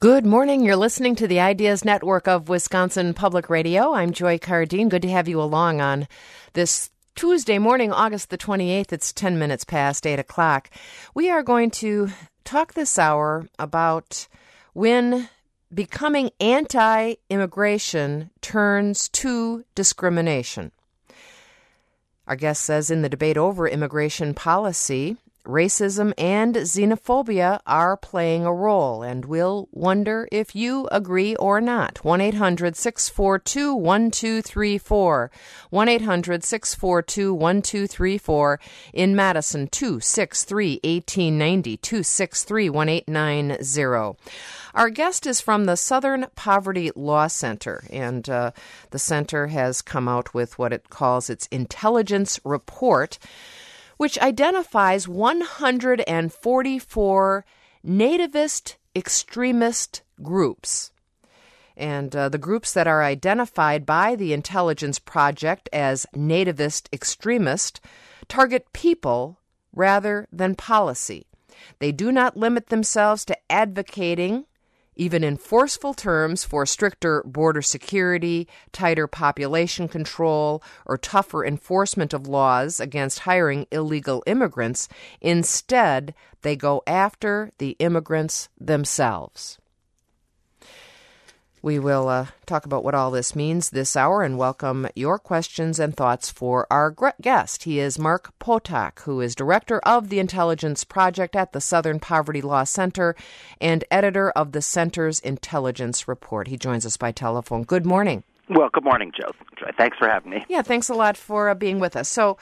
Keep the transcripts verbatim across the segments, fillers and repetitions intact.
Good morning. You're listening to the Ideas Network of Wisconsin Public Radio. I'm Joy Cardine. Good to have you along on this Tuesday morning, August the twenty-eighth. It's ten minutes past eight o'clock. We are going to talk this hour about when becoming anti-immigration turns to discrimination. Our guest says in the debate over immigration policy, racism and xenophobia are playing a role, and we'll wonder if you agree or not. one eight hundred six four two one two three four. one eight hundred six four two one two three four. In Madison, two six three one eight nine zero, two six three one eight nine zero. Our guest is from the Southern Poverty Law Center, and uh, the center has come out with what it calls its intelligence report, which identifies one hundred forty-four nativist extremist groups. And uh, the groups that are identified by the Intelligence Project as nativist extremist target people rather than policy. They do not limit themselves to advocating, even in forceful terms, for stricter border security, tighter population control, or tougher enforcement of laws against hiring illegal immigrants. Instead, they go after the immigrants themselves. We will uh, talk about what all this means this hour and welcome your questions and thoughts for our guest. He is Mark Potok, who is director of the Intelligence Project at the Southern Poverty Law Center and editor of the center's Intelligence Report. He joins us by telephone. Good morning. Well, good morning, Joe. Thanks for having me. Yeah, thanks a lot for uh, being with us. So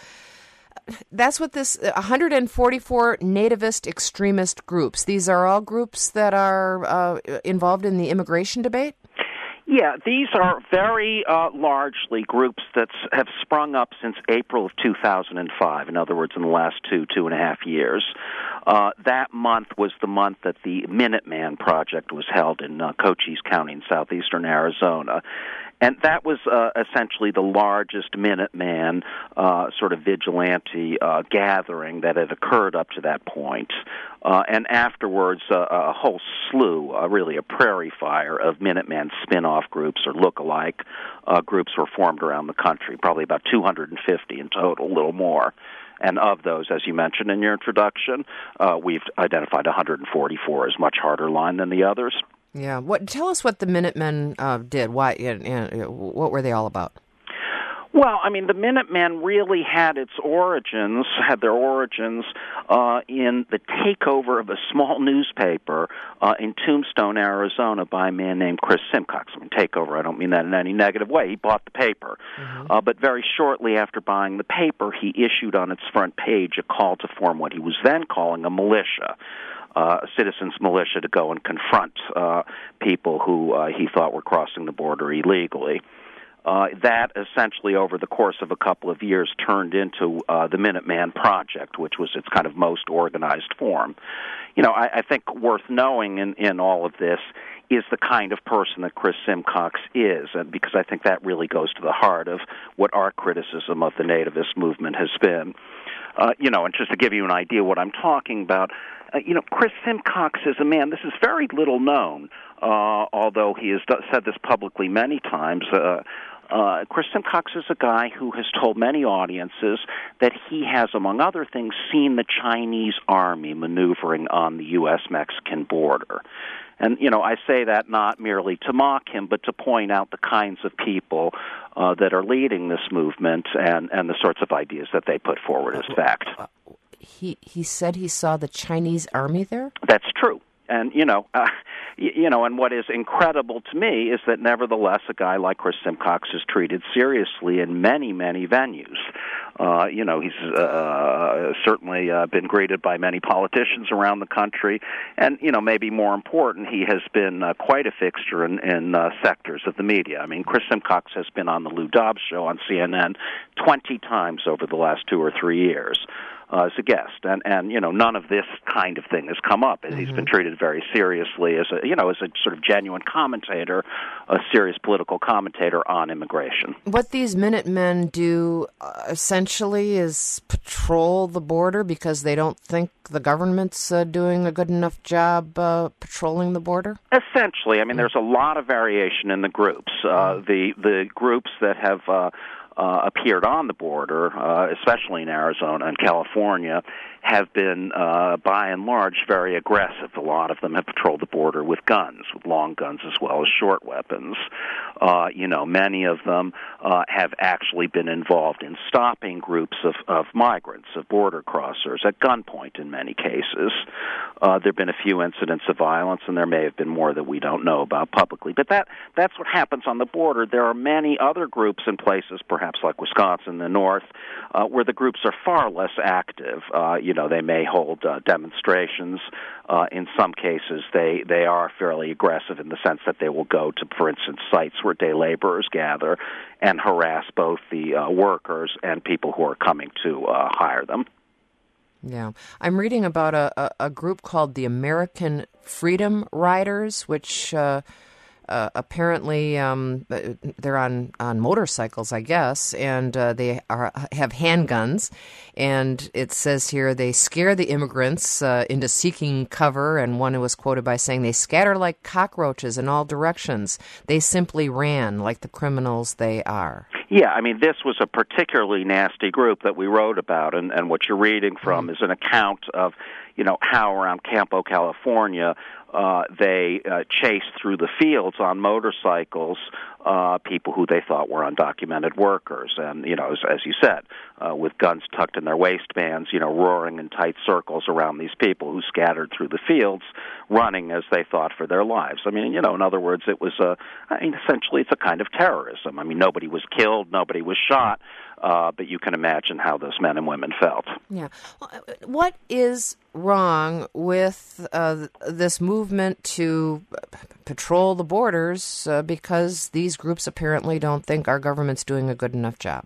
that's what this one hundred forty-four nativist extremist groups. These are all groups that are uh, involved in the immigration debate? Yeah, these are very uh, largely groups that have sprung up since April of two thousand five, in other words, in the last two, two and a half years. Uh, that month was the month that the Minuteman Project was held in uh, Cochise County in southeastern Arizona. And that was uh, essentially the largest Minuteman uh, sort of vigilante uh, gathering that had occurred up to that point. Uh, and afterwards, uh, a whole slew, uh, really a prairie fire of Minuteman spin-off groups or look-alike uh, groups were formed around the country, probably about two hundred fifty in total, a little more. And of those, as you mentioned in your introduction, uh, we've identified one hundred forty-four as much harder line than the others. Yeah. What? Tell us what the Minutemen uh, did. Why? Uh, uh, what were they all about? Well, I mean, the Minutemen really had its origins, had their origins uh, in the takeover of a small newspaper uh, in Tombstone, Arizona, by a man named Chris Simcox. I mean, takeover, I don't mean that in any negative way. He bought the paper. Mm-hmm. Uh, but very shortly after buying the paper, he issued on its front page a call to form what he was then calling a militia. Uh, a citizens' militia to go and confront uh, people who uh, he thought were crossing the border illegally. Uh, that essentially, over the course of a couple of years, turned into uh, the Minuteman Project, which was its kind of most organized form. You know, I, I think worth knowing in, in all of this is the kind of person that Chris Simcox is, and because I think that really goes to the heart of what our criticism of the nativist movement has been. Uh, you know, and just to give you an idea of what I'm talking about, uh, you know, Chris Simcox is a man, this is very little known, uh, although he has said this publicly many times. Uh, uh, Chris Simcox is a guy who has told many audiences that he has, among other things, seen the Chinese army maneuvering on the U S Mexican border. And, you know, I say that not merely to mock him, but to point out the kinds of people uh, that are leading this movement and, and the sorts of ideas that they put forward as fact. He he said he saw the Chinese army there? That's true. And, you know, uh, you know, and what is incredible to me is that nevertheless a guy like Chris Simcox is treated seriously in many, many venues. Uh, you know, he's uh, certainly uh, been greeted by many politicians around the country. And, you know, maybe more important, he has been uh, quite a fixture in, in uh, sectors of the media. I mean, Chris Simcox has been on the Lou Dobbs show on C N N twenty times over the last two or three years. uh, as a guest. And, and, you know, none of this kind of thing has come up. Mm-hmm. He's been treated very seriously as a, you know, as a sort of genuine commentator, a serious political commentator on immigration. What these Minutemen do uh, essentially is patrol the border because they don't think the government's uh, doing a good enough job uh, patrolling the border? Essentially. I mean, there's a lot of variation in the groups. Uh, the, the groups that have uh, uh, appeared on the border, uh, especially in Arizona and California, have been, uh, by and large, very aggressive. A lot of them have patrolled the border with guns, with long guns as well as short weapons. Uh, you know, many of them uh, have actually been involved in stopping groups of, of migrants, of border crossers, at gunpoint in many cases. Uh, there have been a few incidents of violence, and there may have been more that we don't know about publicly. But that that's what happens on the border. There are many other groups in places, perhaps like Wisconsin in the north, uh, where the groups are far less active. Uh, you know, they may hold uh, demonstrations. Uh, in some cases, they, they are fairly aggressive in the sense that they will go to, for instance, sites where day laborers gather and harass both the uh, workers and people who are coming to uh, hire them. Yeah. I'm reading about a, a, a group called the American Freedom Riders, which uh, uh, apparently um, they're on, on motorcycles, I guess, and uh, they are have handguns. And it says here they scare the immigrants uh, into seeking cover, and one was quoted by saying, they scatter like cockroaches in all directions. They simply ran like the criminals they are. Yeah, I mean, this was a particularly nasty group that we wrote about, and, and what you're reading from mm. is an account of, you know, how around Campo, California, uh, they uh, chased through the fields on motorcycles uh, people who they thought were undocumented workers. And, you know, as, as you said, uh, with guns tucked in their waistbands, you know, roaring in tight circles around these people who scattered through the fields, running as they thought for their lives. I mean, you know, in other words, it was a, I mean, essentially it's a kind of terrorism. I mean, nobody was killed, nobody was shot, uh, but you can imagine how those men and women felt. Yeah. What is wrong with uh, this movement to patrol the borders uh, because these groups apparently don't think our government's doing a good enough job?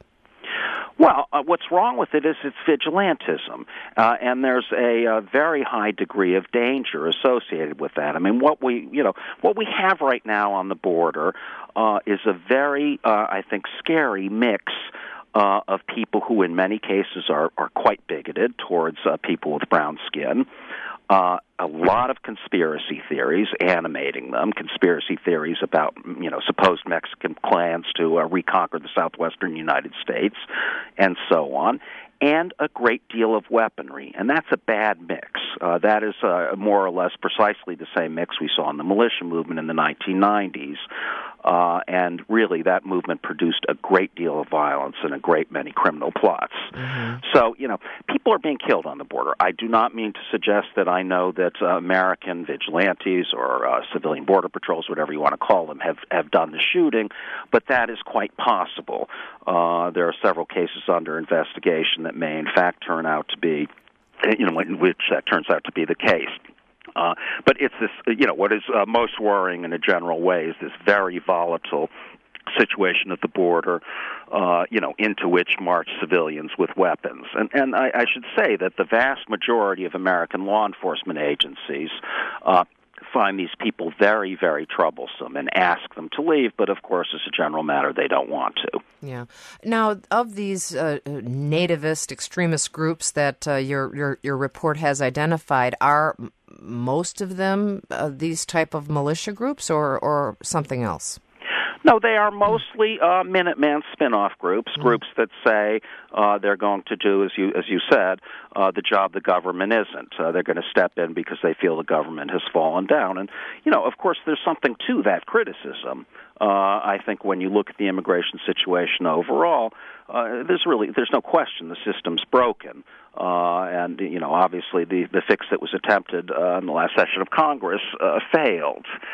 Well, uh, what's wrong with it is it's vigilantism, uh, and there's a, a very high degree of danger associated with that. I mean, what we, you know, what we have right now on the border uh, is a very, uh, I think, scary mix uh, of people who, in many cases, are are quite bigoted towards uh, people with brown skin. Uh, a lot of conspiracy theories animating them, conspiracy theories about, you know, supposed Mexican plans to uh, reconquer the southwestern United States, and so on, and a great deal of weaponry. And that's a bad mix. Uh, that is uh, more or less precisely the same mix we saw in the militia movement in the nineteen nineties. Uh, and really, that movement produced a great deal of violence and a great many criminal plots. Mm-hmm. So, you know, people are being killed on the border. I do not mean to suggest that I know that uh, American vigilantes or uh, civilian border patrols, whatever you want to call them, have, have done the shooting, but that is quite possible. Uh, there are several cases under investigation that may, in fact, turn out to be, you know, in which that turns out to be the case. Uh, but it's this, you know, what is uh, most worrying in a general way is this very volatile situation at the border, uh, you know, into which march civilians with weapons. And, and I, I should say that the vast majority of American law enforcement agencies uh, find these people very, very troublesome and ask them to leave, but of course, as a general matter, they don't want to. Yeah. Now, of these uh, nativist extremist groups that uh, your, your your report has identified, are most of them uh, these type of militia groups or, or something else? No, they are mostly uh, Minuteman spin-off groups, mm-hmm. groups that say uh, they're going to do, as you as you said, uh, the job the government isn't. Uh, they're going to step in because they feel the government has fallen down. And, you know, of course, there's something to that criticism. Uh, I think when you look at the immigration situation overall, uh, there's really there's no question the system's broken. Uh, and, you know, obviously the, the fix that was attempted uh, in the last session of Congress uh, failed.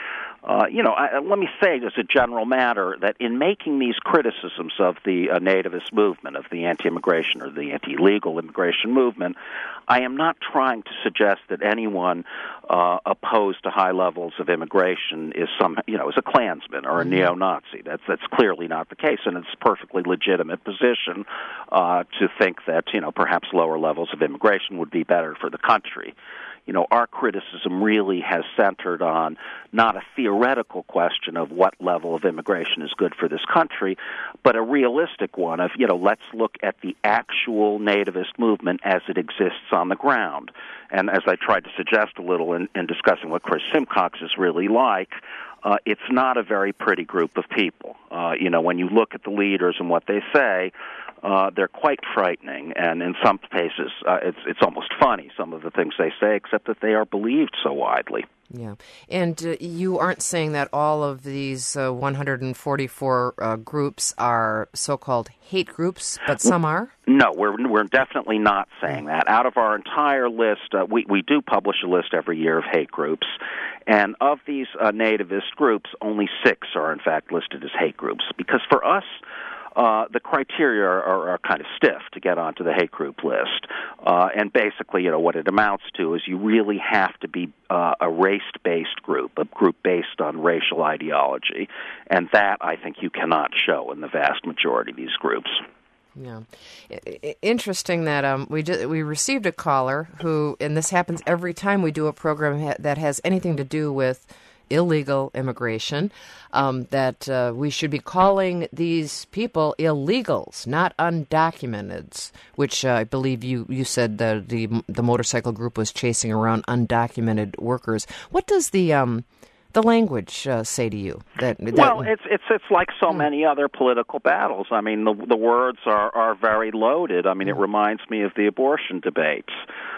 Uh, you know, I, let me say as a general matter that in making these criticisms of the uh, nativist movement, of the anti-immigration or the anti-illegal immigration movement, I am not trying to suggest that anyone uh, opposed to high levels of immigration is some, you know, is a Klansman or a neo-Nazi. That's that's clearly not the case, and it's a perfectly legitimate position uh, to think that, you know, perhaps lower levels of immigration would be better for the country. You know, our criticism really has centered on not a theoretical question of what level of immigration is good for this country, but a realistic one of, you know, let's look at the actual nativist movement as it exists on the ground. And as I tried to suggest a little in, in discussing what Chris Simcox is really like, uh, it's not a very pretty group of people. Uh, you know, when you look at the leaders and what they say, Uh, they're quite frightening, and in some cases, uh, it's it's almost funny, some of the things they say, except that they are believed so widely. Yeah, and uh, you aren't saying that all of these uh, one hundred forty-four uh, groups are so-called hate groups, but some are? No, we're we're definitely not saying that. Out of our entire list, uh, we, we do publish a list every year of hate groups, and of these uh, nativist groups, only six are in fact listed as hate groups, because for us, Uh, the criteria are, are kind of stiff to get onto the hate group list. Uh, and basically, you know, what it amounts to is you really have to be uh, a race-based group, a group based on racial ideology. And that, I think, you cannot show in the vast majority of these groups. Yeah. I- interesting that um, we just, we received a caller who, and this happens every time we do a program ha- that has anything to do with illegal immigration, um, that uh, we should be calling these people illegals, not undocumented, which uh, I believe you, you said the, the the motorcycle group was chasing around undocumented workers. What does the um, the language uh, say to you? That, that well, it's it's it's like so hmm. many other political battles. I mean, the the words are, are very loaded. I mean, it reminds me of the abortion debates.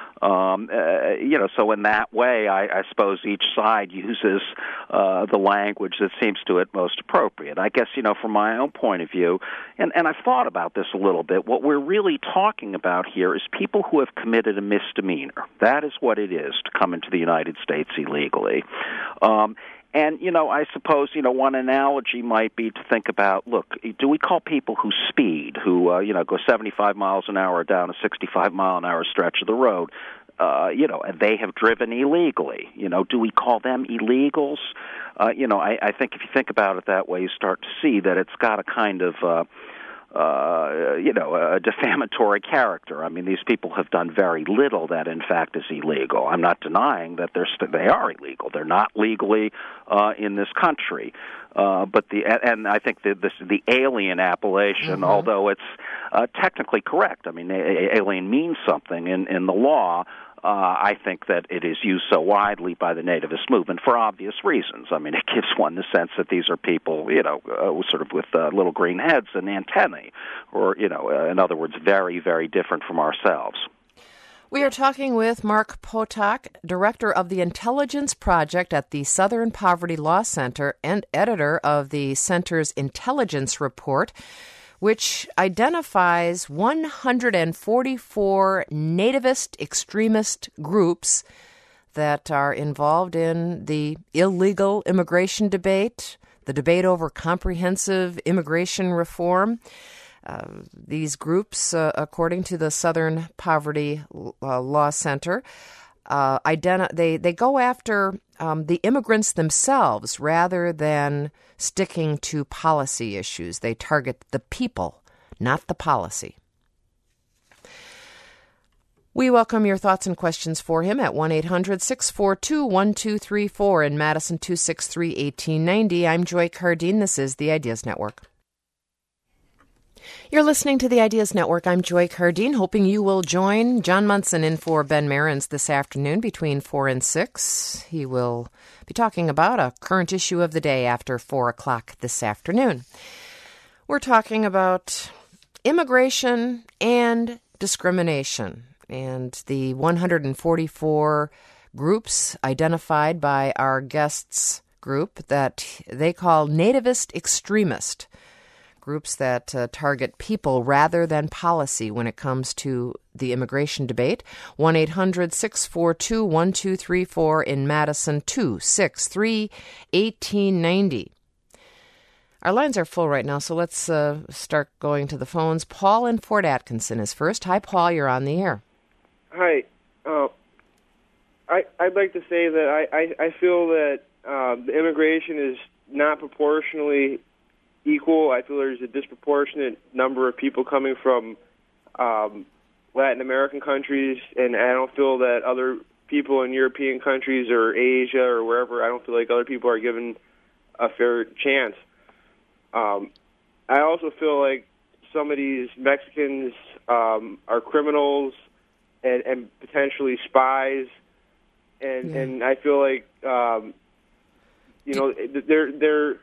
Um, uh, you know, so in that way, I, I suppose each side uses uh, the language that seems to it most appropriate. I guess, you know, from my own point of view, and, and I've thought about this a little bit, what we're really talking about here is people who have committed a misdemeanor. That is what it is to come into the United States illegally. Um, And, you know, I suppose, you know, one analogy might be to think about, look, do we call people who speed, who, uh, you know, go seventy-five miles an hour down a sixty-five mile an hour stretch of the road, uh, you know, and they have driven illegally? You know, do we call them illegals? Uh, you know, I, I think if you think about it that way, you start to see that it's got a kind of... Uh, Uh, you know, a defamatory character. I mean, these people have done very little that, in fact, is illegal. I'm not denying that they're st- they are illegal. They're not legally uh, in this country. Uh, but the and I think the this, the alien appellation, mm-hmm. although it's uh, technically correct. I mean, a- alien means something in in the law. Uh, I think that it is used so widely by the nativist movement for obvious reasons. I mean, it gives one the sense that these are people, you know, uh, sort of with uh, little green heads and antennae, or, you know, uh, in other words, very, very different from ourselves. We are talking with Mark Potok, director of the Intelligence Project at the Southern Poverty Law Center and editor of the center's Intelligence Report, which identifies one hundred forty-four nativist extremist groups that are involved in the illegal immigration debate, the debate over comprehensive immigration reform. Uh, these groups, uh, according to the Southern Poverty uh, Law Center, uh, identi- they, they go after um, the immigrants themselves rather than sticking to policy issues. They target the people, not the policy. We welcome your thoughts and questions for him at one eight hundred six four two one two three four in Madison two six three one eight nine zero. I'm Joy Cardine. This is the Ideas Network. You're listening to the Ideas Network. I'm Joy Cardine, hoping you will join John Munson in for Ben Marins this afternoon between four and six. He will be talking about a current issue of the day after four o'clock this afternoon. We're talking about immigration and discrimination and the one hundred forty-four groups identified by our guests group that they call nativist extremist groups that uh, target people rather than policy when it comes to the immigration debate. one eight hundred six four two one two three four in Madison, two six three one eight nine zero. Our lines are full right now, so let's uh, start going to the phones. Paul in Fort Atkinson is first. Hi, Paul. You're on the air. Hi. Uh, I, I'd like to say that I, I, I feel that uh, the immigration is not proportionally equal. I feel there's a disproportionate number of people coming from um, Latin American countries, and I don't feel that other people in European countries or Asia or wherever, I don't feel like other people are given a fair chance. Um, I also feel like some of these Mexicans um, are criminals and, and potentially spies, and yeah. and I feel like um, you know they're they're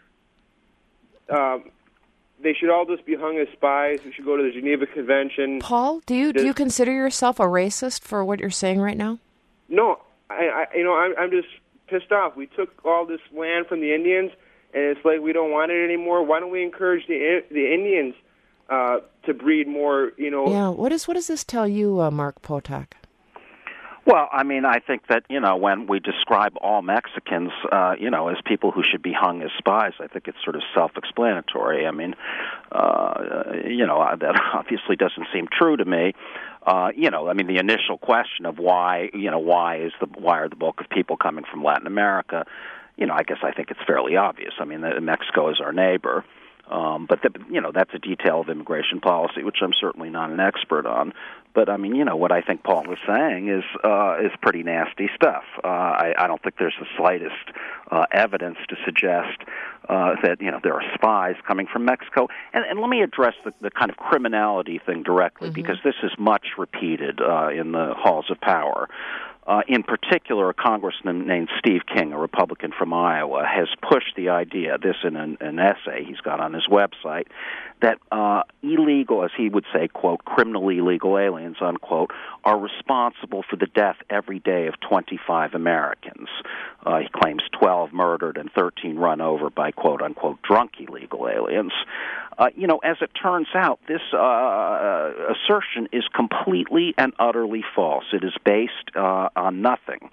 um, they should all just be hung as spies. We should go to the Geneva Convention. Paul, do you do you consider yourself a racist for what you're saying right now? No, I, I you know I'm I'm just pissed off. We took all this land from the Indians. And it's like we don't want it anymore. Why don't we encourage the the Indians uh, to breed more? You know. Yeah. What is what does this tell you, uh, Mark Potok? Well, I mean, I think that, you know, when we describe all Mexicans, uh, you know, as people who should be hung as spies, I think it's sort of self-explanatory. I mean, uh, you know, that obviously doesn't seem true to me. Uh, you know, I mean, the initial question of why, you know, why is the why are the bulk of people coming from Latin America? You know, I guess I think it's fairly obvious. I mean, Mexico is our neighbor, um, but the, you know that's a detail of immigration policy, which I'm certainly not an expert on. But I mean, you know, what I think Paul was saying is uh, is pretty nasty stuff. Uh, I, I don't think there's the slightest uh, evidence to suggest uh, that you know there are spies coming from Mexico. And, and let me address the, the kind of criminality thing directly, mm-hmm. because this is much repeated uh, in the halls of power. Uh, in particular, a congressman named Steve King, a Republican from Iowa, has pushed the idea, this in an, an essay he's got on his website, that uh, illegal, as he would say, quote, criminally illegal aliens, unquote, are responsible for the death every day of twenty-five Americans. Uh, he claims twelve murdered and thirteen run over by, quote, unquote, drunk illegal aliens. Uh, you know, as it turns out, this uh, assertion is completely and utterly false. It is based uh, on nothing.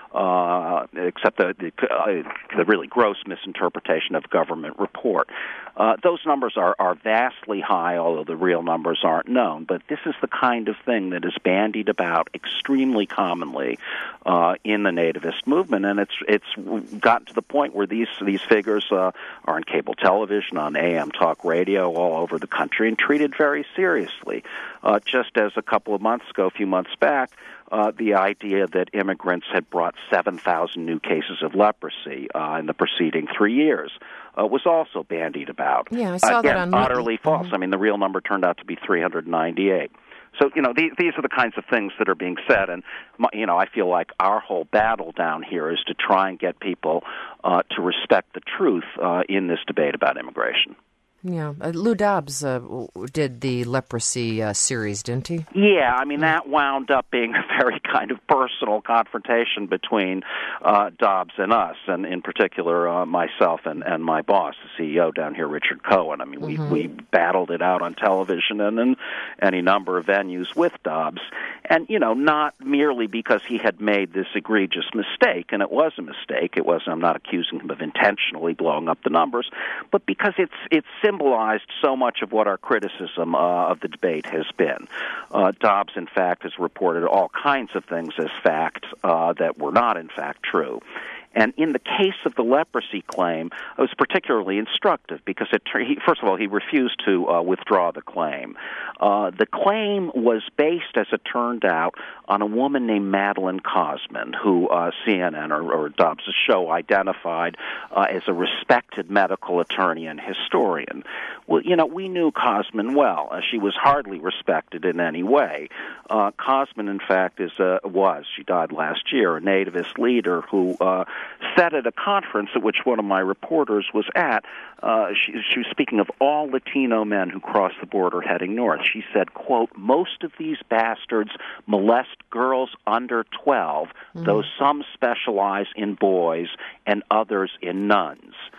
Uh, except the, the, uh, the really gross misinterpretation of government report. Uh, those numbers are, are vastly high, although the real numbers aren't known. But this is the kind of thing that is bandied about extremely commonly uh, in the nativist movement, and it's it's gotten to the point where these these figures uh, are on cable television, on A M talk radio all over the country, and treated very seriously. Uh, just as a couple of months ago, a few months back, Uh, the idea that immigrants had brought seven thousand new cases of leprosy uh, in the preceding three years uh, was also bandied about. Yeah, I saw Again, that on utterly mm-hmm. false. I mean, the real number turned out to be three hundred ninety-eight. So, you know, these, these are the kinds of things that are being said, and, my, you know, I feel like our whole battle down here is to try and get people uh, to respect the truth uh, in this debate about immigration. Yeah, uh, Lou Dobbs uh, did the leprosy uh, series, didn't he? Yeah, I mean, that wound up being a very kind of personal confrontation between uh, Dobbs and us, and in particular uh, myself and, and my boss, the C E O down here, Richard Cohen. I mean, mm-hmm. we, we battled it out on television and in any number of venues with Dobbs. And, you know, not merely because he had made this egregious mistake, and it was a mistake. It was, I'm not accusing him of intentionally blowing up the numbers, but because it's it's symbolized so much of what our criticism uh, of the debate has been. Uh, Dobbs, in fact, has reported all kinds of things as fact uh, that were not, in fact, true. And in the case of the leprosy claim, it was particularly instructive because, it, he, first of all, he refused to uh, withdraw the claim. Uh, the claim was based, as it turned out, on a woman named Madeline Cosman, who uh, C N N or, or Dobbs' show identified uh, as a respected medical attorney and historian. Well, you know, we knew Cosman well. Uh, she was hardly respected in any way. Uh, Cosman, in fact, is a, was, she died last year, a nativist leader who uh, said at a conference at which one of my reporters was at, uh, she, she was speaking of all Latino men who cross the border heading north. She said, quote, most of these bastards molest girls under twelve, mm-hmm. though some specialize in boys and others in nuns.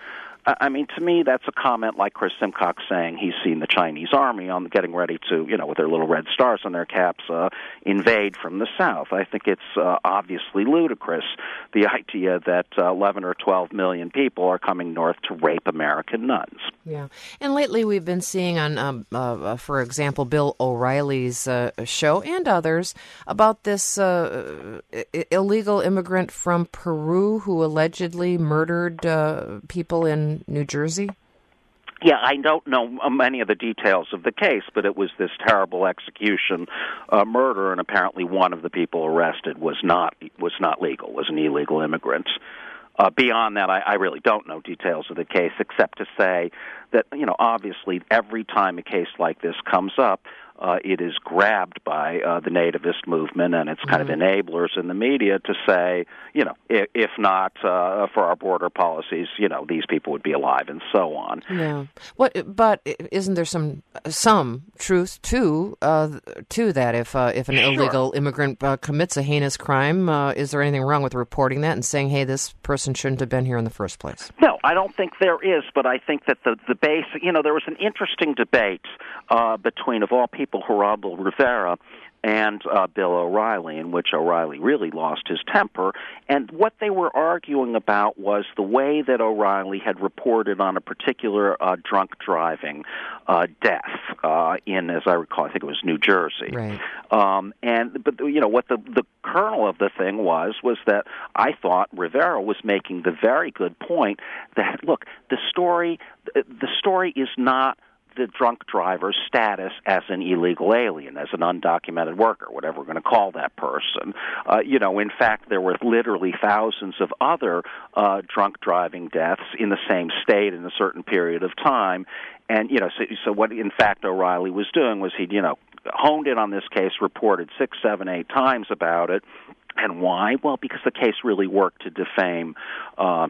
I mean, to me, that's a comment like Chris Simcox saying he's seen the Chinese army on getting ready to, you know, with their little red stars on their caps, uh, invade from the south. I think it's uh, obviously ludicrous, the idea that uh, eleven or twelve million people are coming north to rape American nuns. Yeah. And lately we've been seeing on, um, uh, for example, Bill O'Reilly's uh, show and others about this uh, I- illegal immigrant from Peru who allegedly murdered uh, people in New Jersey. Yeah, I don't know many of the details of the case, but it was this terrible execution, uh, murder, and apparently one of the people arrested was not was not legal, was an illegal immigrant. Uh, beyond that, I, I really don't know details of the case, except to say that, you know, obviously every time a case like this comes up, uh, it is grabbed by uh, the nativist movement and its kind mm-hmm. of enablers in the media to say, you know, if, if not uh, for our border policies, you know, these people would be alive and so on. Yeah. What? But isn't there some some truth to uh, to that? If uh, if an sure. illegal immigrant uh, commits a heinous crime, uh, is there anything wrong with reporting that and saying, hey, this person shouldn't have been here in the first place? No, I don't think there is, but I think that the, the basic, you know, there was an interesting debate uh, between, of all people, Geraldo Rivera and uh, Bill O'Reilly, in which O'Reilly really lost his temper. And what they were arguing about was the way that O'Reilly had reported on a particular uh, drunk driving uh, death uh, in, as I recall, I think it was New Jersey. Right. Um, and but you know what the the kernel of the thing was was that I thought Rivera was making the very good point that look, the story the story is not the drunk driver's status as an illegal alien, as an undocumented worker, whatever we're going to call that person. Uh, you know, in fact, there were literally thousands of other uh, drunk driving deaths in the same state in a certain period of time. And, you know, so, so what, in fact, O'Reilly was doing was he, you know, honed in on this case, reported six, seven, eight times about it. And why? Well, because the case really worked to defame uh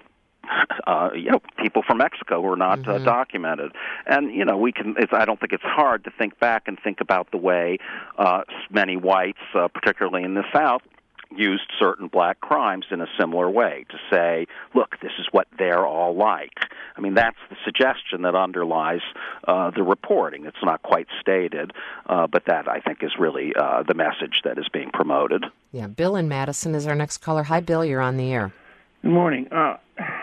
Uh, you know, people from Mexico who are not mm-hmm. uh, documented, and you know, we can. It's, I don't think it's hard to think back and think about the way uh, many whites, uh, particularly in the South, used certain black crimes in a similar way to say, look, this is what they're all like. I mean, that's the suggestion that underlies uh, the reporting. It's not quite stated, uh, but that, I think, is really uh, the message that is being promoted. Yeah, Bill in Madison is our next caller. Hi, Bill, you're on the air. Good morning. Uh,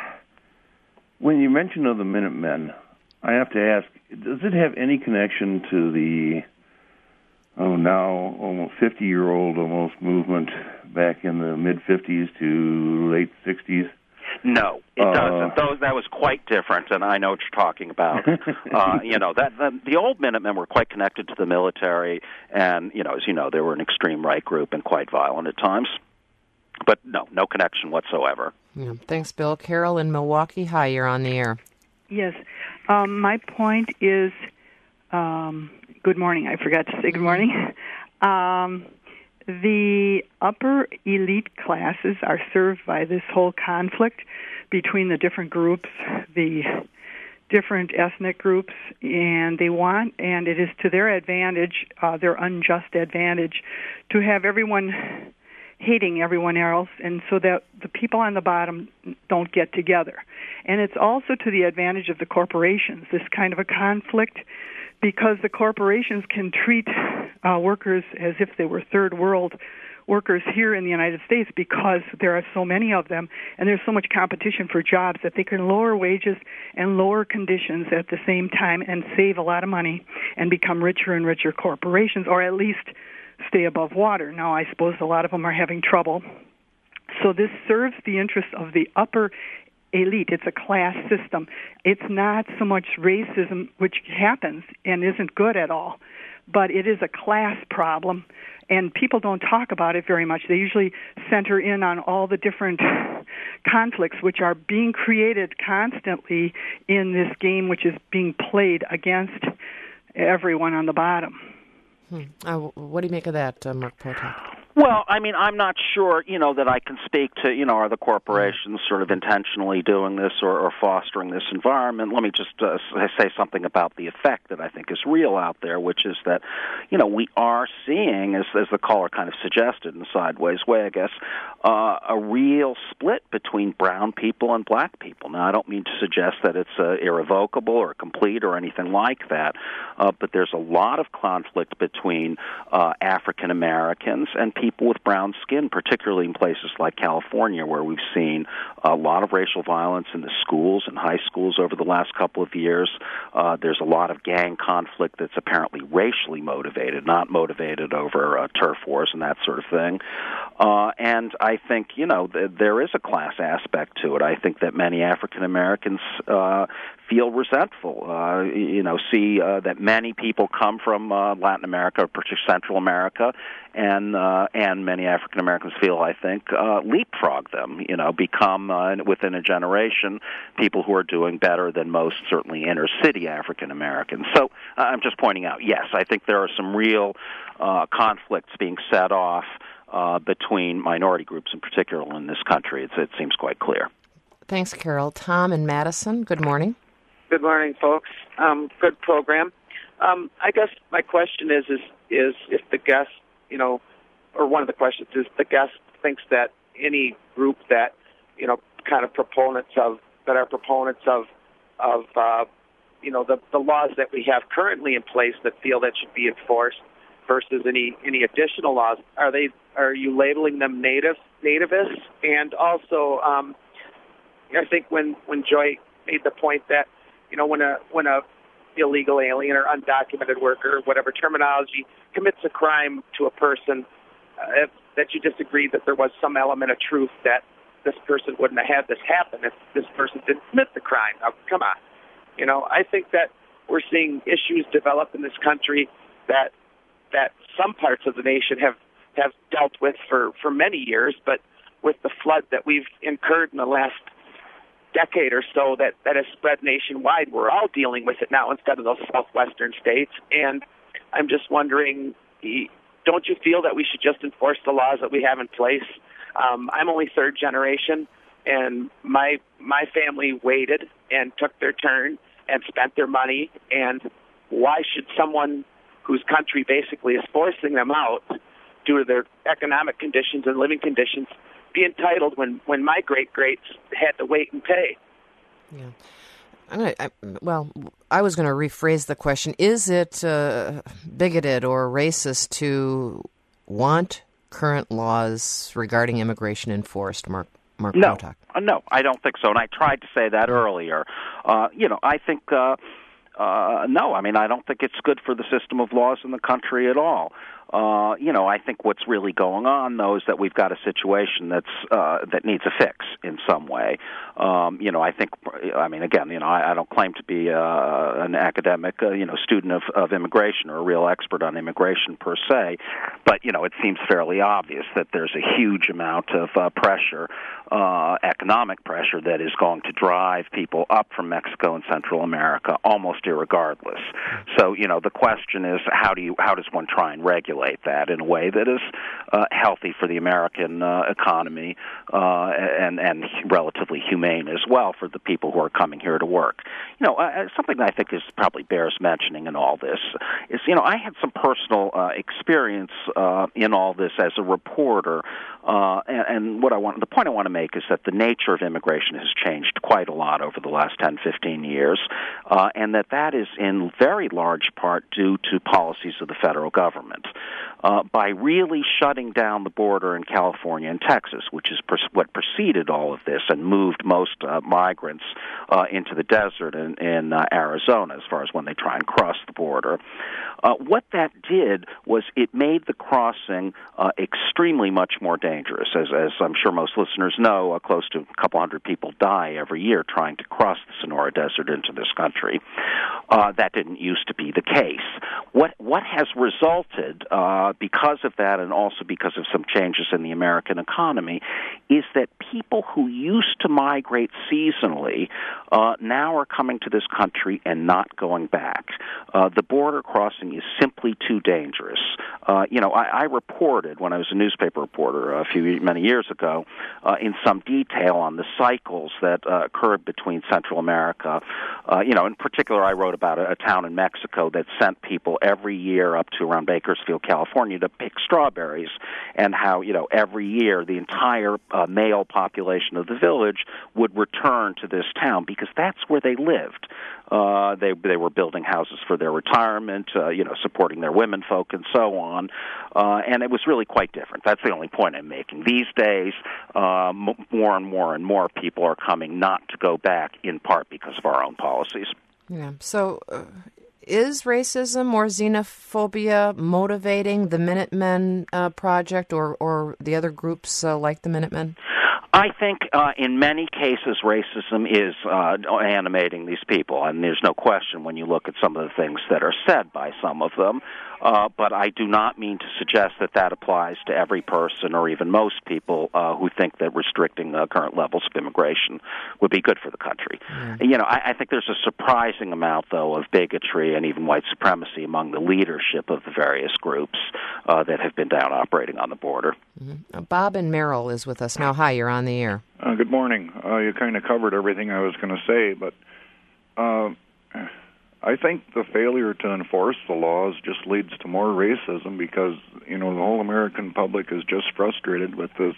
when you mention of the Minutemen, I have to ask, does it have any connection to the, oh, now almost fifty-year-old almost movement back in the mid-fifties to late sixties? No, it uh, doesn't. Those, that was quite different, and I know what you're talking about. uh, you know, that the, the old Minutemen were quite connected to the military, and, you know, as you know, they were an extreme right group and quite violent at times. But no, no connection whatsoever. Yeah. Thanks, Bill. Carol in Milwaukee, hi, you're on the air. Yes. Um, my point is, um, good morning. I forgot to say good morning. Um, the upper elite classes are served by this whole conflict between the different groups, the different ethnic groups, and they want, and it is to their advantage, uh, their unjust advantage, to have everyone hating everyone else, and so that the people on the bottom don't get together. And it's also to the advantage of the corporations, this kind of a conflict, because the corporations can treat uh, workers as if they were third world workers here in the United States, because there are so many of them and there's so much competition for jobs that they can lower wages and lower conditions at the same time and save a lot of money and become richer and richer corporations, or at least stay above water. Now, I suppose a lot of them are having trouble. So this serves the interests of the upper elite. It's a class system. It's not so much racism, which happens and isn't good at all, but it is a class problem, and people don't talk about it very much. They usually center in on all the different conflicts which are being created constantly in this game, which is being played against everyone on the bottom. Hmm. Uh, what do you make of that, uh, Mark Potok? Well, I mean, I'm not sure, you know, that I can speak to, you know, are the corporations sort of intentionally doing this or, or fostering this environment. Let me just uh, say something about the effect that I think is real out there, which is that, you know, we are seeing, as, as the caller kind of suggested in a sideways way, I guess, uh, a real split between brown people and black people. Now, I don't mean to suggest that it's uh, irrevocable or complete or anything like that, uh, but there's a lot of conflict between uh, African Americans and people with brown skin, particularly in places like California, where we've seen a lot of racial violence in the schools and high schools over the last couple of years. Uh, there's a lot of gang conflict that's apparently racially motivated, not motivated over uh, turf wars and that sort of thing. Uh, and I think, you know, th- there is a class aspect to it. I think that many African Americans uh, feel resentful, uh, you know, see uh, that many people come from uh, Latin America, particularly Central America, and uh, and many African Americans feel, I think, uh, leapfrog them, you know, become, uh, within a generation, people who are doing better than most, certainly inner-city African Americans. So uh, I'm just pointing out, yes, I think there are some real uh, conflicts being set off uh, between minority groups in particular in this country. It's, it seems quite clear. Thanks, Carol. Tom in Madison, good morning. Good morning, folks. Um, good program. Um, I guess my question is, is, is if the guest, you know, or one of the questions is the guest thinks that any group that, you know, kind of proponents of, that are proponents of, of, uh, you know, the, the laws that we have currently in place that feel that should be enforced versus any, any additional laws, are they, are you labeling them native, nativists? And also, um, I think when, when Joy made the point that, you know, when a when a illegal alien or undocumented worker, whatever terminology, commits a crime to a person, uh, if, that you disagree that there was some element of truth that this person wouldn't have had this happen if this person didn't commit the crime. Now, come on. You know, I think that we're seeing issues develop in this country that that some parts of the nation have, have dealt with for, for many years, but with the flood that we've incurred in the last decade or so that, that has spread nationwide, we're all dealing with it now instead of those southwestern states. And I'm just wondering, don't you feel that we should just enforce the laws that we have in place? Um, I'm only third generation, and my my family waited and took their turn and spent their money, and why should someone whose country basically is forcing them out due to their economic conditions and living conditions be entitled when, when my great-greats had to wait and pay? Yeah. I'm gonna, I, well, I was going to rephrase the question. Is it uh, bigoted or racist to want current laws regarding immigration enforced, Mark, Mark no, Potok? Uh, no, I don't think so, and I tried to say that earlier. Uh, you know, I think, uh, uh, no, I mean, I don't think it's good for the system of laws in the country at all. Uh, you know, I think what's really going on, though, is that we've got a situation that's uh, that needs a fix in some way. Um, you know, I think, I mean, again, you know, I, I don't claim to be uh, an academic, uh, you know, student of, of immigration or a real expert on immigration per se, but, you know, it seems fairly obvious that there's a huge amount of uh, pressure, uh, economic pressure, that is going to drive people up from Mexico and Central America almost irregardless. So, you know, the question is, how do you, how does one try and regulate that in a way that is uh, healthy for the American uh, economy uh, and, and relatively humane as well for the people who are coming here to work. You know, uh, something that I think is probably bears mentioning in all this is, you know, I had some personal uh, experience uh, in all this as a reporter, uh, and, and what I want, the point I want to make is that the nature of immigration has changed quite a lot over the last ten, fifteen years, uh, and that that is in very large part due to policies of the federal government. Uh, by really shutting down the border in California and Texas, which is pers- what preceded all of this and moved most uh, migrants uh, into the desert in, in uh, Arizona as far as when they try and cross the border. Uh, what that did was it made the crossing uh, extremely much more dangerous. As, as I'm sure most listeners know, uh, close to a couple hundred people die every year trying to cross the Sonora Desert into this country. Uh, that didn't used to be the case. What, what has resulted uh, uh, because of that and also because of some changes in the American economy, is that people who used to migrate seasonally uh, now are coming to this country and not going back. Uh, the border crossing is simply too dangerous. Uh, you know, I, I reported when I was a newspaper reporter a few many years ago uh, in some detail on the cycles that uh, occurred between Central America. Uh, you know, in particular, I wrote about a, a town in Mexico that sent people every year up to around Bakersfield, California, to pick strawberries, and how, you know, every year the entire uh, male population of the village would return to this town because that's where they lived. Uh, they they were building houses for their retirement, uh, you know, supporting their women folk and so on, uh, and it was really quite different. That's the only point I'm making. These days, uh, m- more and more and more people are coming not to go back, in part because of our own policies. Yeah. So, uh, is racism or xenophobia motivating the Minutemen uh, Project or or the other groups uh, like the Minutemen? I think uh, in many cases racism is uh, animating these people, and there's no question when you look at some of the things that are said by some of them. Uh, but I do not mean to suggest that that applies to every person or even most people uh, who think that restricting uh, current levels of immigration would be good for the country. Mm. You know, I, I think there's a surprising amount, though, of bigotry and even white supremacy among the leadership of the various groups uh, that have been down operating on the border. Mm-hmm. Uh, Bob and Merrill is with us now. Hi, you're on the air. Uh, good morning. Uh, you kind of covered everything I was going to say, but uh, I think the failure to enforce the laws just leads to more racism because, you know, the whole American public is just frustrated with this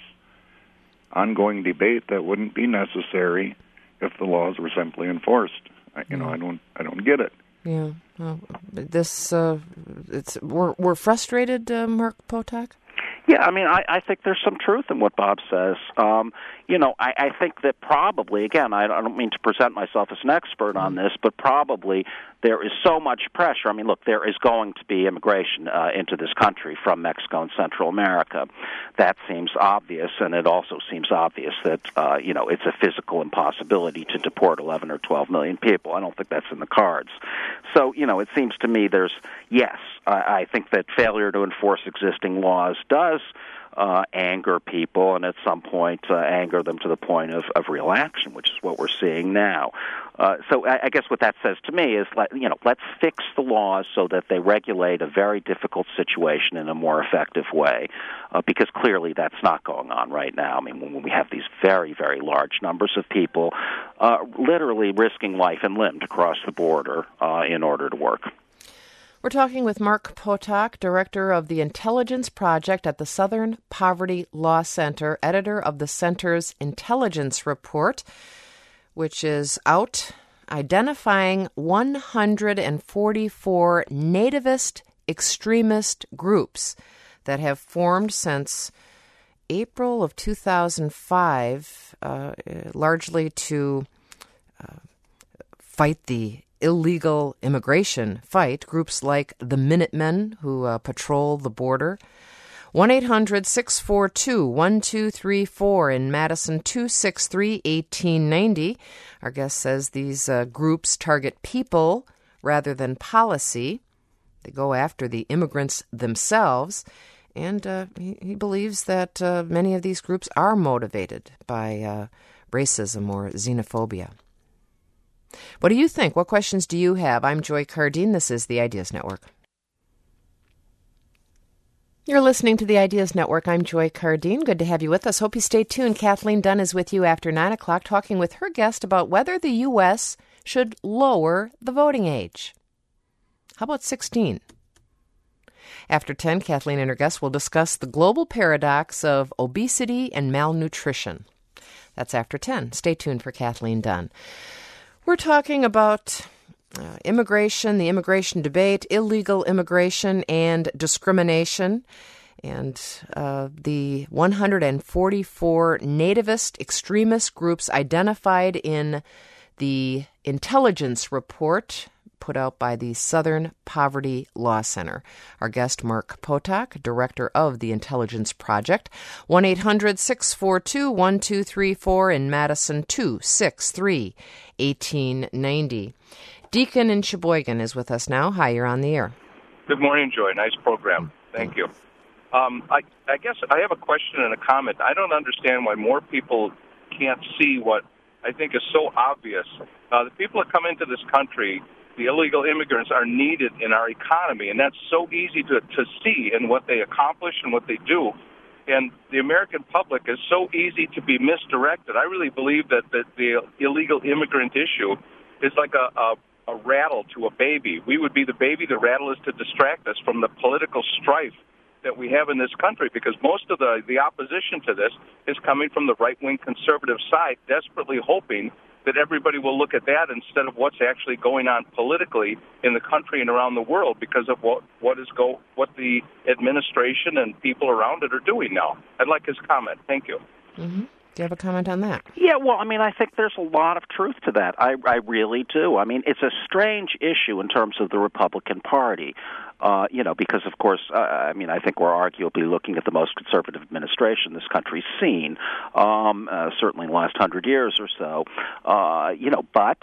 ongoing debate that wouldn't be necessary if the laws were simply enforced. I, you know, I don't, I don't get it. Yeah, well, this uh, it's we're we're frustrated, uh, Mark Potok. Yeah, I mean, I, I think there's some truth in what Bob says. Um, you know, I, I think that probably, again, I don't mean to present myself as an expert on this, but probably there is so much pressure. I mean, look, there is going to be immigration uh, into this country from Mexico and Central America. That seems obvious, and it also seems obvious that, uh, you know, it's a physical impossibility to deport eleven or twelve million people. I don't think that's in the cards. So, you know, it seems to me there's, yes, I, I think that failure to enforce existing laws does Uh, anger people, and at some point uh, anger them to the point of, of real action, which is what we're seeing now. Uh, so I, I guess what that says to me is, let, you know, let's fix the laws so that they regulate a very difficult situation in a more effective way, uh, because clearly that's not going on right now. I mean, when we have these very, very large numbers of people uh, literally risking life and limb to cross the border uh, in order to work. We're talking with Mark Potok, director of the Intelligence Project at the Southern Poverty Law Center, editor of the center's Intelligence Report, which is out identifying one hundred forty-four nativist extremist groups that have formed since April of two thousand five, uh, largely to uh, fight the illegal immigration fight. Groups like the Minutemen, who uh, patrol the border. one eight hundred six four two one two three four in Madison, two six three one eight nine zero. Our guest says these uh, groups target people rather than policy. They go after the immigrants themselves. And uh, he, he believes that uh, many of these groups are motivated by uh, racism or xenophobia. What do you think? What questions do you have? I'm Joy Cardine. This is the Ideas Network. You're listening to the Ideas Network. I'm Joy Cardine. Good to have you with us. Hope you stay tuned. Kathleen Dunn is with you after nine o'clock talking with her guest about whether the U S should lower the voting age. How about sixteen? After ten, Kathleen and her guest will discuss the global paradox of obesity and malnutrition. That's after ten. Stay tuned for Kathleen Dunn. We're talking about uh, immigration, the immigration debate, illegal immigration, and discrimination, and uh, the one hundred forty-four nativist extremist groups identified in the Intelligence Report put out by the Southern Poverty Law Center. Our guest, Mark Potok, director of the Intelligence Project. one eight hundred six four two one two three four in Madison, two six three one eight nine zero. Deacon in Sheboygan is with us now. Hi, you're on the air. Good morning, Joy. Nice program. Thank you. Um, I, I guess I have a question and a comment. I don't understand why more people can't see what I think is so obvious. Uh, the people that come into this country, the illegal immigrants, are needed in our economy, and that's so easy to, to see in what they accomplish and what they do. And the American public is so easy to be misdirected. I really believe that the, the illegal immigrant issue is like a, a a rattle to a baby. We would be the baby. The rattle is to distract us from the political strife that we have in this country, because most of the, the opposition to this is coming from the right-wing conservative side, desperately hoping that everybody will look at that instead of what's actually going on politically in the country and around the world because of what, what is go what the administration and people around it are doing now. I'd like his comment. Thank you. Mm-hmm. Do you have a comment on that? Yeah, well, I mean, I think there's a lot of truth to that. I, I really do. I mean, it's a strange issue in terms of the Republican Party, uh, you know, because, of course, uh, I mean, I think we're arguably looking at the most conservative administration this country's seen, um, uh, certainly in the last hundred years or so. Uh, you know, but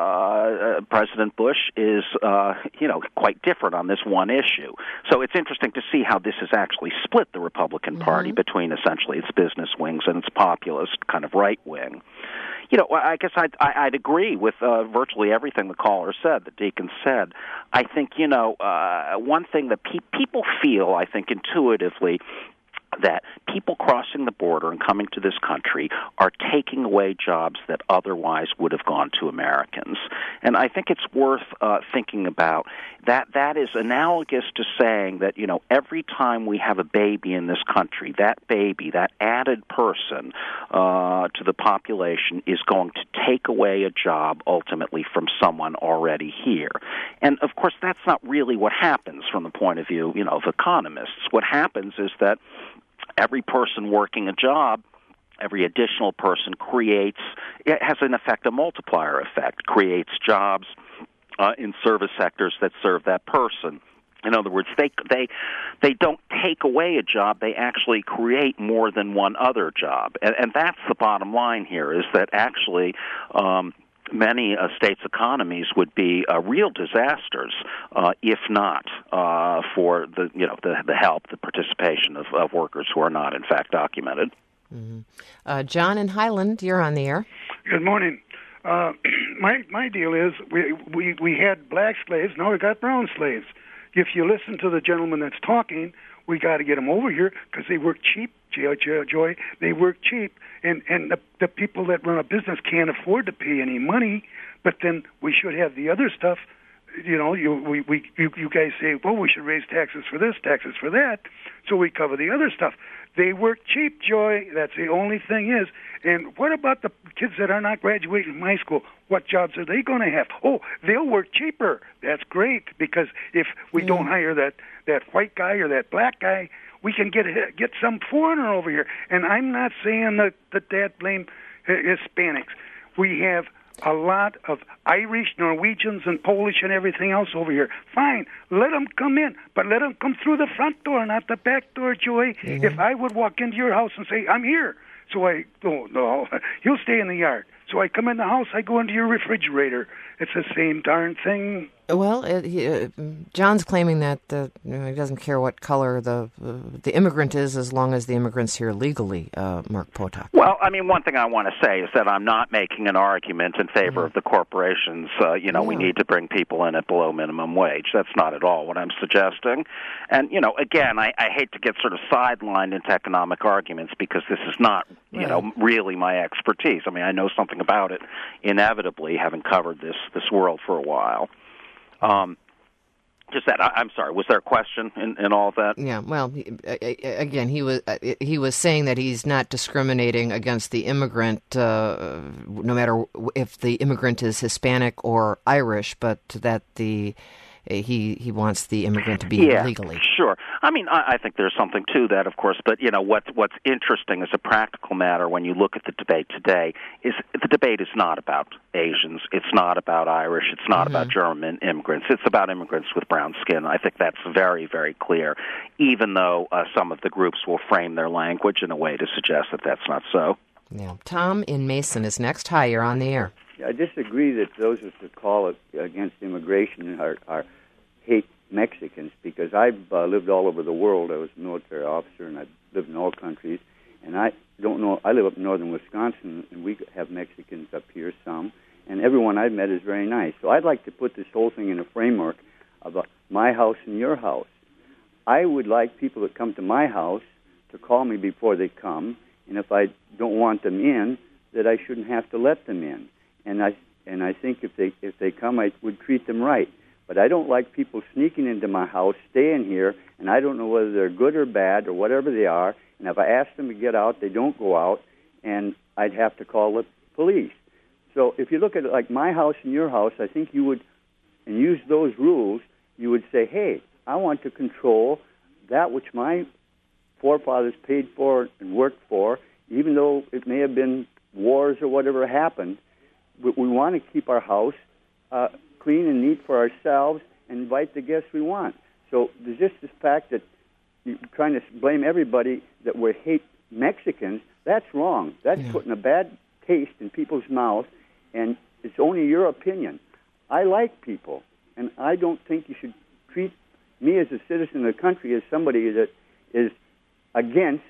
uh, President Bush is, uh, you know, quite different on this one issue. So it's interesting to see how this has actually split the Republican mm-hmm. Party between essentially its business wings and its populist kind of right wing. You know, I guess I'd, I'd agree with uh, virtually everything the caller said, that Deacon said. I think, you know, uh, one thing that pe- people feel, I think, intuitively, that people crossing the border and coming to this country are taking away jobs that otherwise would have gone to Americans. And I think it's worth uh, thinking about that. That is analogous to saying that, you know, every time we have a baby in this country, that baby, that added person uh, to the population is going to take away a job ultimately from someone already here. And, of course, that's not really what happens from the point of view, you know, of economists. What happens is that every person working a job, every additional person creates, it has in effect a multiplier effect, creates jobs uh, in service sectors that serve that person. In other words, they they they don't take away a job, they actually create more than one other job. And, and that's the bottom line here, is that actually um, many uh, states' economies would be uh, real disasters uh, if not uh, for the you know the, the help, the participation of, of workers who are not in fact documented. Mm-hmm. Uh, John in Highland, you're on the air. Good morning. Uh, my my deal is we, we we had black slaves, now we got brown slaves. If you listen to the gentleman that's talking, we got to get them over here because they work cheap. Joy, they work cheap, and and the, the people that run a business can't afford to pay any money. But then we should have the other stuff. You know, you we, we you, you guys say, well, we should raise taxes for this, taxes for that, so we cover the other stuff. They work cheap, Joy. That's the only thing is. And what about the kids that are not graduating from high school? What jobs are they going to have? Oh, they'll work cheaper. That's great, because if we mm. don't hire that, that white guy or that black guy, we can get get some foreigner over here. And I'm not saying that, that that blame Hispanics. We have a lot of Irish, Norwegians, and Polish and everything else over here. Fine, let them come in, but let them come through the front door, not the back door, Joey. Mm-hmm. If I would walk into your house and say, I'm here, so I, oh, no, you'll stay in the yard. So I come in the house, I go into your refrigerator. It's the same darn thing. Well, it, he, uh, John's claiming that the, you know, he doesn't care what color the uh, the immigrant is as long as the immigrant's here legally, uh, Mark Potok. Well, I mean, one thing I want to say is that I'm not making an argument in favor mm. of the corporations. Uh, you know, yeah. we need to bring people in at below minimum wage. That's not at all what I'm suggesting. And, you know, again, I, I hate to get sort of sidelined into economic arguments because this is not, you right. know, really my expertise. I mean, I know something about it, inevitably, having covered this, this world for a while. Um, just that. I, I'm sorry. Was there a question in, in all of that? Yeah. Well, he, again, he was he was saying that he's not discriminating against the immigrant, uh, no matter if the immigrant is Hispanic or Irish, but that the he he wants the immigrant to be yeah, legally. Sure. I mean, I, I think there's something to that, of course. But you know, what's what's interesting as a practical matter when you look at the debate today is the debate is not about Asians. It's not about Irish. It's not mm-hmm. about German immigrants. It's about immigrants with brown skin. I think that's very, very clear, even though uh, some of the groups will frame their language in a way to suggest that that's not so. Yeah. Tom in Mason is next. Hi, you're on the air. I disagree that those who call it against immigration are, are hate Mexicans, because I've uh, lived all over the world. I was a military officer, and I've lived in all countries. And I don't know, I live up in northern Wisconsin, and we have Mexicans up here, some. And everyone I've met is very nice. So I'd like to put this whole thing in a framework of a, my house and your house. I would like people that come to my house to call me before they come, and if I don't want them in, that I shouldn't have to let them in. And I and I think if they if they come, I would treat them right. But I don't like people sneaking into my house, staying here, and I don't know whether they're good or bad or whatever they are. And if I ask them to get out, they don't go out, and I'd have to call the police. So if you look at it like my house and your house, I think you would, and use those rules, you would say, hey, I want to control that which my forefathers paid for and worked for, even though it may have been wars or whatever happened. We, we want to keep our house uh, clean and neat for ourselves and invite the guests we want. So there's just this fact that you're trying to blame everybody that we hate Mexicans. That's wrong. That's yeah. putting a bad taste in people's mouths, and it's only your opinion. I like people, and I don't think you should treat me as a citizen of the country as somebody that is against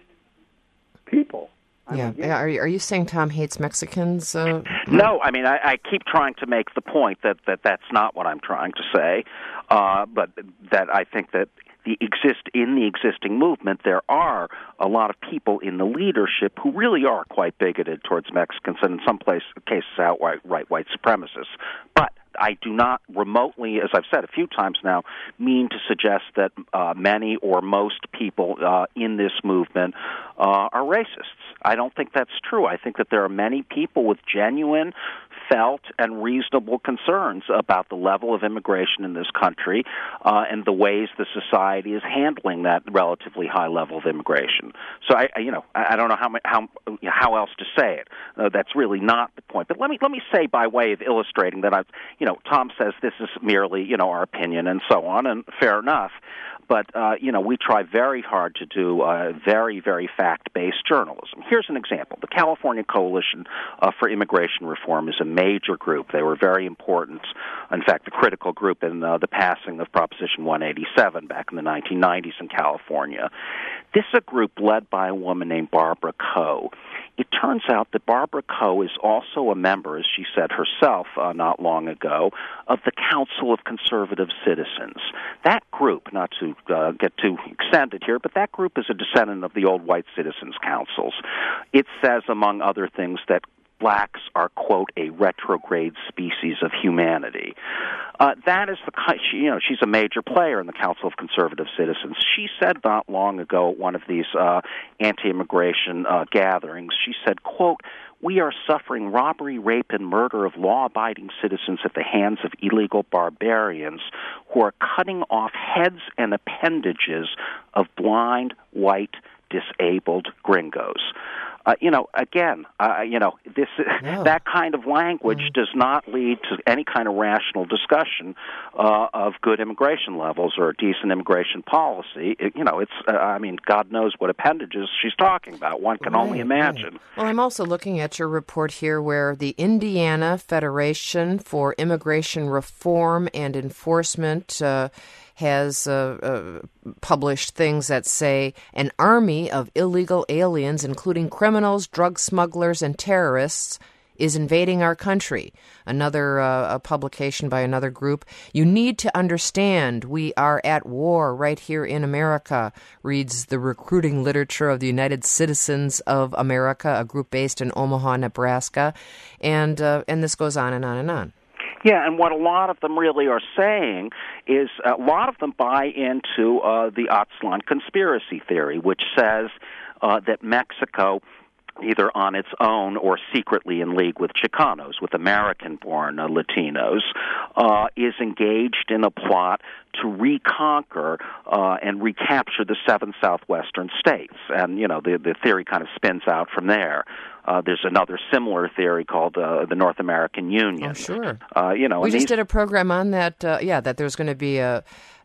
people. I'm yeah, against. are you, are you saying Tom hates Mexicans? Uh, no, I mean, I, I keep trying to make the point that, that that's not what I'm trying to say, uh, but that I think that the exist in the existing movement, there are a lot of people in the leadership who really are quite bigoted towards Mexicans, and in some place, cases outright right, white supremacists. But I do not remotely, as I've said a few times now, mean to suggest that uh, many or most people uh, in this movement uh, are racists. I don't think that's true. I think that there are many people with genuine, felt, and reasonable concerns about the level of immigration in this country uh, and the ways the society is handling that relatively high level of immigration. So I, I you know, I don't know how how how else to say it. Uh, that's really not the point. But let me let me say, by way of illustrating that, I've, you know, Tom says this is merely, you know, our opinion and so on, and fair enough. But, uh, you know, we try very hard to do uh, very, very fact-based journalism. Here's an example. The California Coalition uh, for Immigration Reform is a major group. They were very important, in fact, the critical group in uh, the passing of Proposition one eighty-seven back in the nineteen nineties in California. This is a group led by a woman named Barbara Coe. It turns out that Barbara Coe is also a member, as she said herself uh, not long ago, of the Council of Conservative Citizens. That group, not to uh, get too extended here, but that group is a descendant of the old white citizens' councils. It says, among other things, that blacks are, quote, a retrograde species of humanity. Uh, that is the, she, you know, she's a major player in the Council of Conservative Citizens. She said not long ago at one of these uh, anti-immigration uh, gatherings, she said, quote, we are suffering robbery, rape, and murder of law-abiding citizens at the hands of illegal barbarians who are cutting off heads and appendages of blind, white, disabled gringos. Uh, you know, again, uh, you know, this no. that kind of language mm. does not lead to any kind of rational discussion uh, of good immigration levels or decent immigration policy. It, you know, it's, uh, I mean, God knows what appendages she's talking about. One can right, only imagine. Right. Well, I'm also looking at your report here where the Indiana Federation for Immigration Reform and Enforcement uh, has uh, uh, published things that say an army of illegal aliens, including criminals, drug smugglers, and terrorists, is invading our country. Another uh, a publication by another group. You need to understand we are at war right here in America, reads the recruiting literature of the United Citizens of America, a group based in Omaha, Nebraska. And, uh, and this goes on and on and on. Yeah, and what a lot of them really are saying is a lot of them buy into uh, the Aztlan conspiracy theory, which says uh, that Mexico, either on its own or secretly in league with Chicanos, with American-born uh, Latinos, uh, is engaged in a plot to reconquer uh, and recapture the seven southwestern states. And, you know, the, the theory kind of spins out from there. Uh, there's another similar theory called uh, the North American Union. Oh, sure. Uh, you know, we just these... did a program on that, uh, yeah, that there's going to be a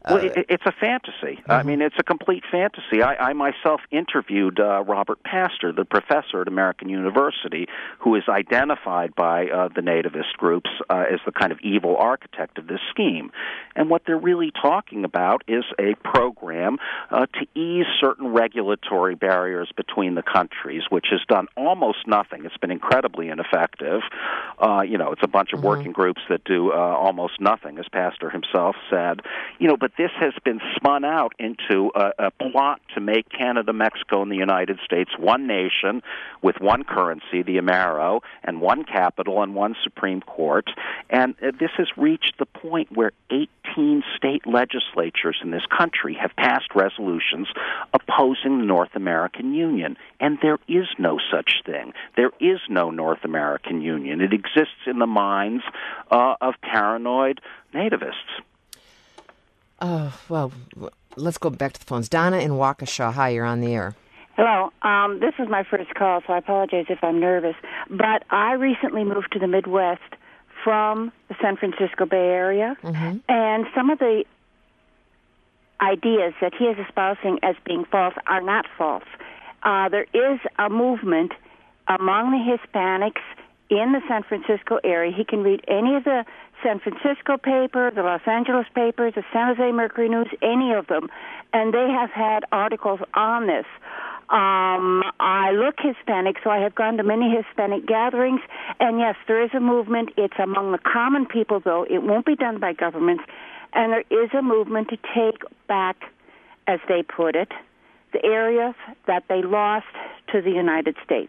Well, it, it's a fantasy. Mm-hmm. I mean, it's a complete fantasy. I, I myself interviewed uh, Robert Pastor, the professor at American University, who is identified by uh, the nativist groups uh, as the kind of evil architect of this scheme. And what they're really talking about is a program uh, to ease certain regulatory barriers between the countries, which has done almost nothing. It's been incredibly ineffective. Uh, you know, it's a bunch of mm-hmm. working groups that do uh, almost nothing, as Pastor himself said. You know, but this has been spun out into a, a plot to make Canada, Mexico, and the United States one nation with one currency, the Amero, and one capital and one Supreme Court. And uh, this has reached the point where eighteen state legislatures in this country have passed resolutions opposing the North American Union. And there is no such thing. There is no North American Union. It exists in the minds uh, of paranoid nativists. Oh, well, let's go back to the phones. Donna in Waukesha. Hi, you're on the air. Hello. Um, this is my first call, so I apologize if I'm nervous. But I recently moved to the Midwest from the San Francisco Bay Area, mm-hmm. and some of the ideas that he is espousing as being false are not false. Uh, there is a movement among the Hispanics in the San Francisco area. He can read any of the San Francisco paper, the Los Angeles papers, the San Jose Mercury News, any of them, and they have had articles on this. Um, I look Hispanic, so I have gone to many Hispanic gatherings, and yes, there is a movement. It's among the common people, though. It won't be done by governments, and there is a movement to take back, as they put it, the areas that they lost to the United States.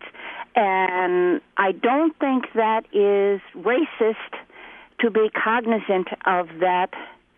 And I don't think that is racist to be cognizant of that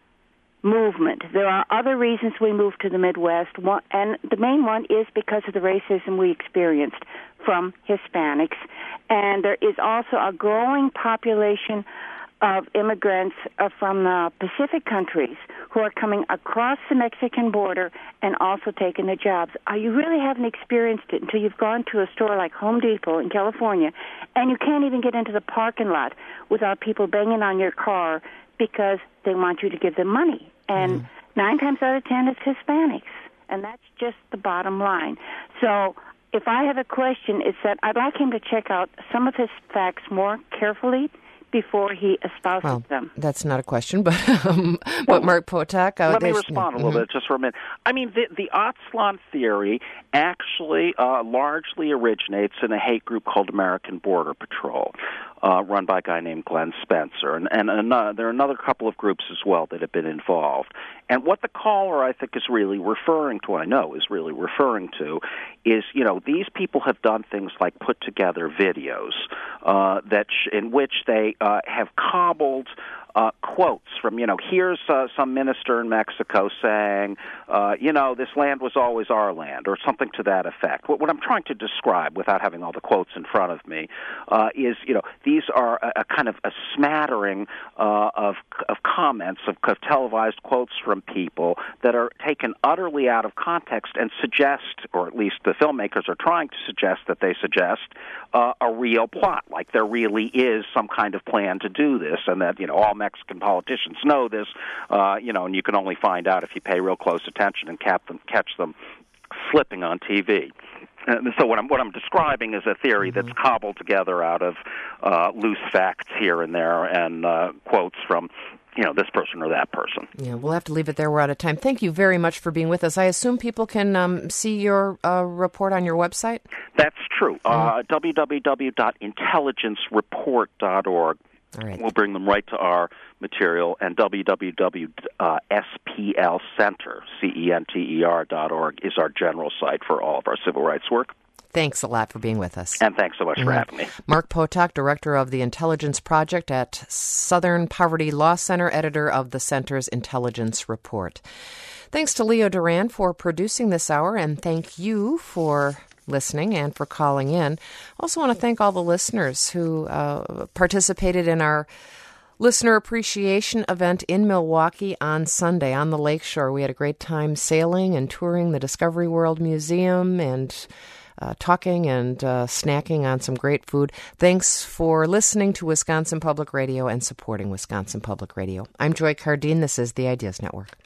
movement. There are other reasons we moved to the Midwest, one, and the main one is because of the racism we experienced from Hispanics. And there is also a growing population of immigrants uh, from the Pacific countries who are coming across the Mexican border and also taking the jobs. Uh, you really haven't experienced it until you've gone to a store like Home Depot in California, and you can't even get into the parking lot without people banging on your car because they want you to give them money. And mm. nine times out of ten, it's Hispanics, and that's just the bottom line. So if I have a question, it's that I'd like him to check out some of his facts more carefully before he espouses well, them. That's not a question, but um, well, but Mark Potok. Uh, let me respond a little mm-hmm. bit just for a minute. I mean, the, the Aztlan theory actually uh, largely originates in a hate group called American Border Patrol, uh, run by a guy named Glenn Spencer. And, and another, there are another couple of groups as well that have been involved. And what the caller, I think, is really referring to, I know, is really referring to, is, you know, these people have done things like put together videos uh, that sh- in which they uh, have cobbled uh, quotes from, you know, here's uh, some minister in Mexico saying, uh, you know, this land was always our land, or something to that effect. What, what I'm trying to describe, without having all the quotes in front of me, uh, is, you know, these are a, a kind of a smattering uh, of, of comments, of, of televised quotes from people that are taken utterly out of context and suggest, or at least the filmmakers are trying to suggest that they suggest, uh, a real plot, like there really is some kind of plan to do this, and that, you know, all Mexican politicians know this, uh, you know, and you can only find out if you pay real close attention and cap them, catch them slipping on T V. And so what I'm what I'm describing is a theory mm-hmm. that's cobbled together out of uh, loose facts here and there and uh, quotes from, you know, this person or that person. Yeah, we'll have to leave it there. We're out of time. Thank you very much for being with us. I assume people can um, see your uh, report on your website? That's true. Mm-hmm. Uh, w w w dot intelligence report dot org. All right. We'll bring them right to our material, and w w w dot s p l center, C E N T E R dot org, is our general site for all of our civil rights work. Thanks a lot for being with us. And thanks so much mm-hmm. for having me. Mark Potok, Director of the Intelligence Project at Southern Poverty Law Center, editor of the Center's Intelligence Report. Thanks to Leo Duran for producing this hour, and thank you for listening and for calling in. I also want to thank all the listeners who uh, participated in our listener appreciation event in Milwaukee on Sunday on the lakeshore. We had a great time sailing and touring the Discovery World Museum and uh, talking and uh, snacking on some great food. Thanks for listening to Wisconsin Public Radio and supporting Wisconsin Public Radio. I'm Joy Cardine. This is the Ideas Network.